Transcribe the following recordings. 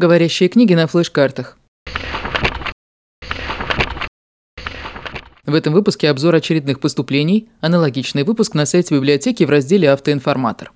Говорящие книги на флеш-картах. В этом выпуске обзор очередных поступлений, аналогичный выпуск на сайте библиотеки в разделе «Автоинформатор».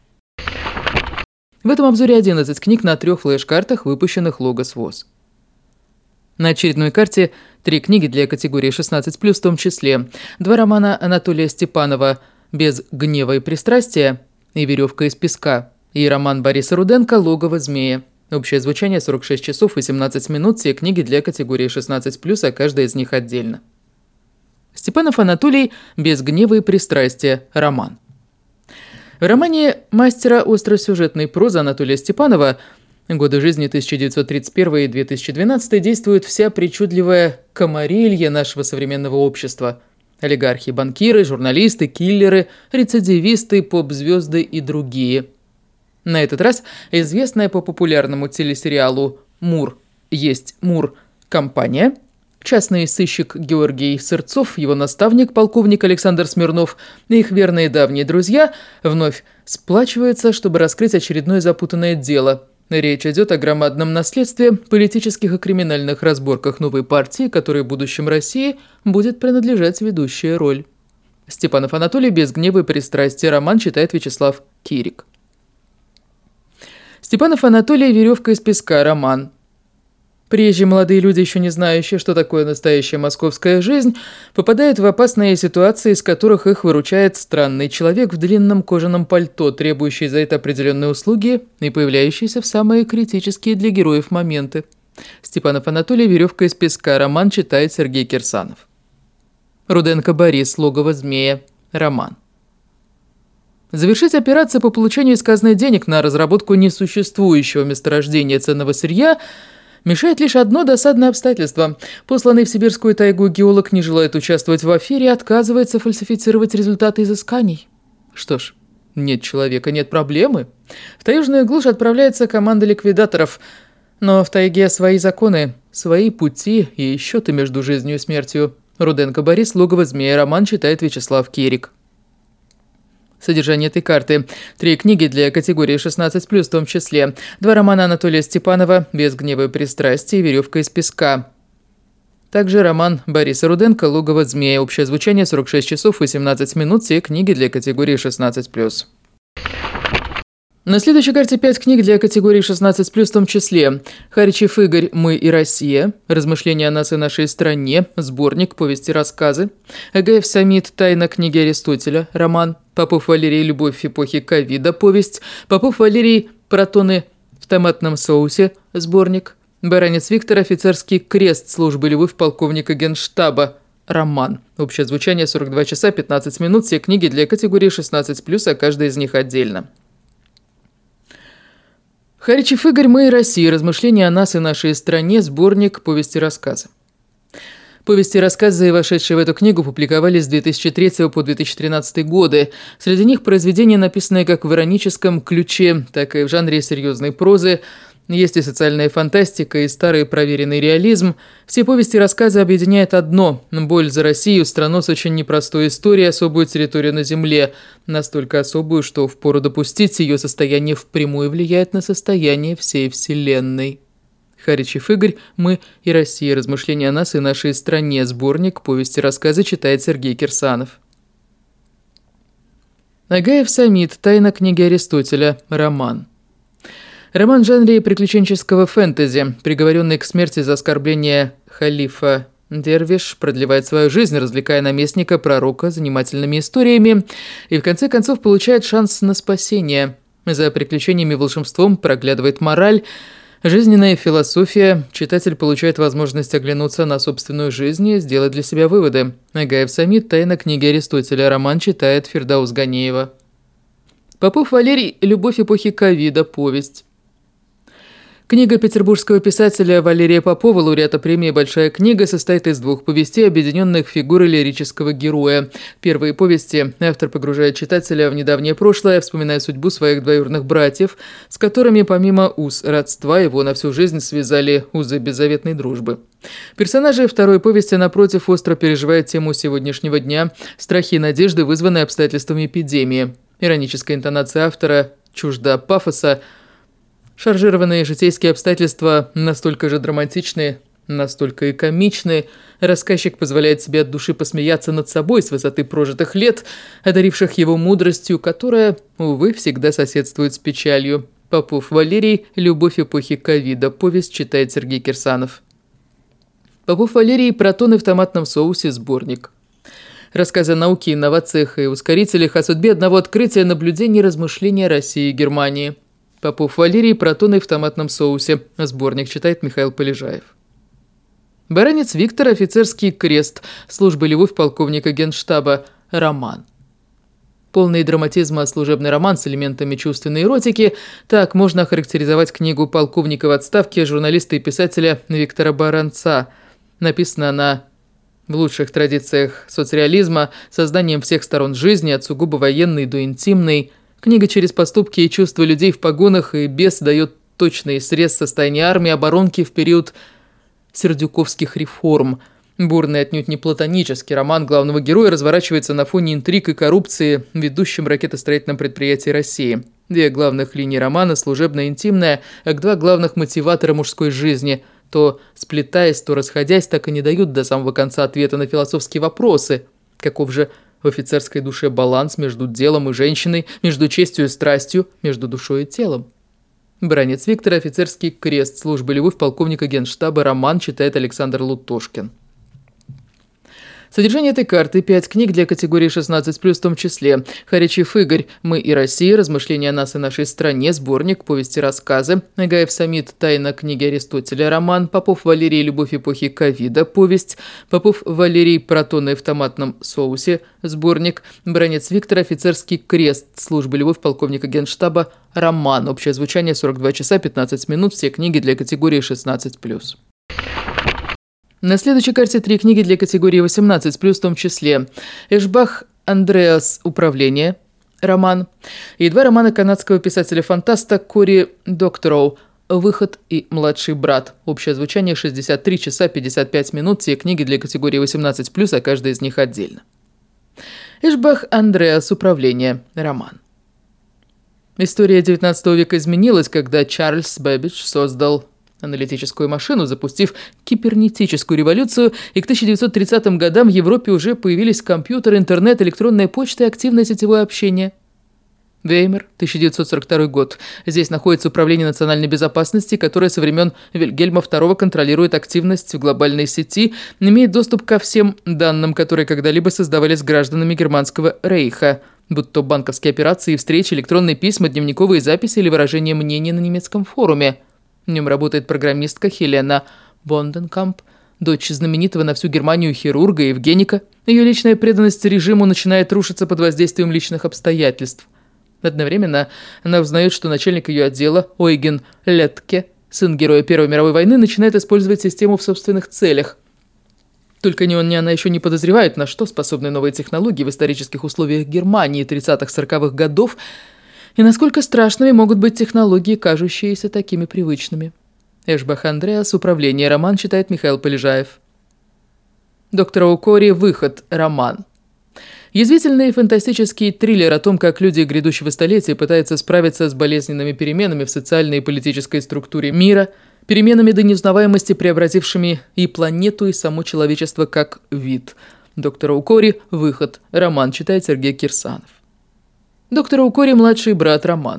В этом обзоре 11 книг на 3 флеш-картах, выпущенных Логос ВОЗ. На очередной карте 3 книги для категории 16+, в том числе 2 романа Анатолия Степанова «Без гнева и пристрастия» и «Веревка из песка» и роман Бориса Руденко «Логово змея». Общее звучание 46 часов 18 минут, все книги для категории 16+, а каждая из них отдельно. Степанов Анатолий «Без гнева и пристрастия» роман. В романе мастера остросюжетной прозы Анатолия Степанова годы жизни 1931 и 2012 действует вся причудливая камарилья нашего современного общества. Олигархи, банкиры, журналисты, киллеры, рецидивисты, поп-звезды и другие. На этот раз известная по популярному телесериалу «Мур есть Мур» компания, частный сыщик Георгий Сырцов, его наставник, полковник Александр Смирнов и их верные давние друзья вновь сплачиваются, чтобы раскрыть очередное запутанное дело. Речь идет о громадном наследстве, политических и криминальных разборках новой партии, которой в будущем России будет принадлежать ведущая роль. Степанов Анатолий «Без гнева и пристрастия» роман читает Вячеслав Кирик. Степанов Анатолий «Веревка из песка» роман. Приезжие молодые люди, еще не знающие, что такое настоящая московская жизнь, попадают в опасные ситуации, из которых их выручает странный человек в длинном кожаном пальто, требующий за это определенные услуги и появляющийся в самые критические для героев моменты. Степанов Анатолий «Веревка из песка» роман читает Сергей Кирсанов. Руденко Борис «Логово змея» роман. Завершить операцию по получению сказанных денег на разработку несуществующего месторождения ценного сырья мешает лишь одно досадное обстоятельство. Посланный в сибирскую тайгу геолог не желает участвовать в афере и отказывается фальсифицировать результаты изысканий. Что ж, нет человека, нет проблемы. В таежную глушь отправляется команда ликвидаторов. Но в тайге свои законы, свои пути и счеты между жизнью и смертью. Руденко Борис «Логово змея» роман читает Вячеслав Кирик. Содержание этой карты. 3 книги для категории 16+, в том числе 2 романа Анатолия Степанова «Без гнева и пристрастия» и «Веревка из песка». Также роман Бориса Руденко «Логово змея». Общее звучание 46 часов 18 минут, все книги для категории 16+. На следующей карте 5 книг для категории 16+, в том числе Харичев Игорь «Мы и Россия», «Размышления о нас и нашей стране», сборник, повести, рассказы, Агаев Самит «Тайна книги Аристотеля», роман, Попов Валерий «Любовь эпохи ковида», повесть, Попов Валерий «Протоны в томатном соусе», сборник, Баранец Виктор «Офицерский крест службы Львов полковника Генштаба», роман. Общее звучание 42 часа 15 минут, все книги для категории 16+, а каждая из них отдельно. Харичев Игорь «Мы и Россия. Размышления о нас и нашей стране», сборник, повести, рассказы. Повести и рассказы, вошедшие в эту книгу, публиковались с 2003 по 2013 годы. Среди них произведения, написанные как в ироническом ключе, так и в жанре серьезной прозы. Есть и социальная фантастика, и старый проверенный реализм. Все повести и рассказы объединяет одно – боль за Россию, страну с очень непростой историей, особую территорию на земле. Настолько особую, что впору допустить, ее состояние впрямую влияет на состояние всей Вселенной. Харичев Игорь «Мы и Россия. Размышления о нас и нашей стране». Сборник, повести и рассказы читает Сергей Кирсанов. Агаев Самит «Тайна книги Аристотеля». Роман. Роман в жанре приключенческого фэнтези. Приговоренный к смерти за оскорбление халифа Дервиш продлевает свою жизнь, развлекая наместника пророка занимательными историями, и в конце концов получает шанс на спасение. За приключениями и волшебством проглядывает мораль, жизненная философия. Читатель получает возможность оглянуться на собственную жизнь и сделать для себя выводы. Агаев Самит «Тайна книги Аристотеля». Роман читает Фирдаус Ганеева. Попов Валерий «Любовь эпохи ковида», повесть. Книга петербургского писателя Валерия Попова, лауреата премии «Большая книга», состоит из 2 повестей, объединенных в фигуры лирического героя. Первые повести автор погружает читателя в недавнее прошлое, вспоминая судьбу своих двоюродных братьев, с которыми помимо уз родства его на всю жизнь связали узы беззаветной дружбы. Персонажи второй повести, напротив, остро переживают тему сегодняшнего дня – страхи и надежды, вызванные обстоятельствами эпидемии. Ироническая интонация автора чужда пафоса. Шаржированные житейские обстоятельства настолько же драматичны, настолько и комичны. Рассказчик позволяет себе от души посмеяться над собой с высоты прожитых лет, одаривших его мудростью, которая, увы, всегда соседствует с печалью. Попов Валерий. Любовь эпохи ковида. Повесть читает Сергей Кирсанов. Попов Валерий. Протоны в томатном соусе. Сборник. Рассказы о науке, инновациях и ускорителях, о судьбе одного открытия, наблюдений и размышления России и Германии. Попов Валерий. Протоны в томатном соусе. Сборник читает Михаил Полежаев. Баранец Виктор. Офицерский крест. Служба Любовь полковника Генштаба. Роман. Полный драматизма служебный роман с элементами чувственной эротики. Так можно охарактеризовать книгу полковника в отставке журналиста и писателя Виктора Баранца. Написана она в лучших традициях соцреализма, созданием всех сторон жизни, от сугубо военной до интимной. Книга через поступки и чувства людей в погонах и без дает точный срез состояния армии оборонки в период сердюковских реформ. Бурный, отнюдь не платонический роман главного героя разворачивается на фоне интриг и коррупции в ведущем ракетостроительном предприятии России. Две главных линии романа – служебная и интимная, а два главных мотиватора мужской жизни – то сплетаясь, то расходясь, так и не дают до самого конца ответа на философские вопросы. Каков же в офицерской душе баланс между делом и женщиной, между честью и страстью, между душой и телом? Баранец Виктор. Офицерский крест. Служба Любовь полковника Генштаба. Роман читает Александр Лутошкин. Содержание этой карты. 5 книг для категории 16+, в том числе Харичев Игорь. «Мы и Россия. Размышления о нас и нашей стране». Сборник. Повести, рассказы. Нагаев Самит. Тайна книги Аристотеля. Роман. Попов Валерий. Любовь эпохи ковида. Повесть. Попов Валерий. Протоны в томатном соусе. Сборник. Баранец Виктор. Офицерский крест. Служба Любовь полковника Генштаба. Роман. Общее звучание 42 часа 15 минут. Все книги для категории 16+. На следующей карте 3 книги для категории 18+, в том числе Эшбах Андреас «Управление», роман, и 2 романа канадского писателя-фантаста Кори Доктороу «Выход» и «Младший брат». Общее звучание 63 часа 55 минут. Все книги для категории 18+, а каждая из них отдельно. Эшбах Андреас «Управление», роман. История XIX века изменилась, когда Чарльз Бэббидж создал аналитическую машину, запустив кибернетическую революцию, и к 1930 годам в Европе уже появились компьютеры, интернет, электронная почта и активное сетевое общение. Веймар, 1942 год. Здесь находится Управление национальной безопасности, которое со времен Вильгельма II контролирует активность в глобальной сети, имеет доступ ко всем данным, которые когда-либо создавались гражданами Германского рейха, будь то банковские операции, встречи, электронные письма, дневниковые записи или выражение мнения на немецком форуме. В нем работает программистка Хелена Бонденкамп, дочь знаменитого на всю Германию хирурга и евгеника. Ее личная преданность режиму начинает рушиться под воздействием личных обстоятельств. Одновременно она узнает, что начальник ее отдела, Ойген Летке, сын героя Первой мировой войны, начинает использовать систему в собственных целях. Только ни он, ни она еще не подозревают, на что способны новые технологии в исторических условиях Германии 30-40-х годов, и насколько страшными могут быть технологии, кажущиеся такими привычными. Эшбах Андреас «Управление», роман читает Михаил Полежаев. Доктора Укори «Выход», роман. Язвительный фантастический триллер о том, как люди грядущего столетия пытаются справиться с болезненными переменами в социальной и политической структуре мира, переменами до неузнаваемости, преобразившими и планету, и само человечество как вид. Доктора Укори «Выход», роман читает Сергей Кирсанов. Доктора Укори «Младший брат», роман.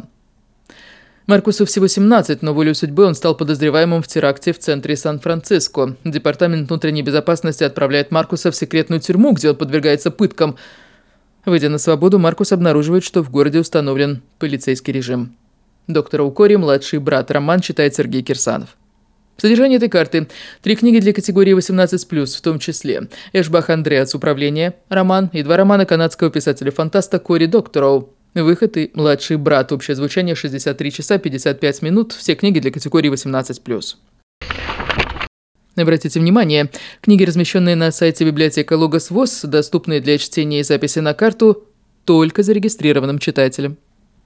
Маркусу всего 17, но волею судьбы он стал подозреваемым в теракте в центре Сан-Франциско. Департамент внутренней безопасности отправляет Маркуса в секретную тюрьму, где он подвергается пыткам. Выйдя на свободу, Маркус обнаруживает, что в городе установлен полицейский режим. Доктора Укори «Младший брат», роман читает Сергей Кирсанов. Содержание этой карты. 3 книги для категории 18+, в том числе Эшбах Андреас «Управление», роман, и 2 романа канадского писателя-фантаста Кори Доктороу «Выход» и «Младший брат». Общее звучание 63 часа 55 минут. Все книги для категории 18+. Обратите внимание, книги, размещенные на сайте библиотека Логос ВОС, доступны для чтения и записи на карту только зарегистрированным читателям.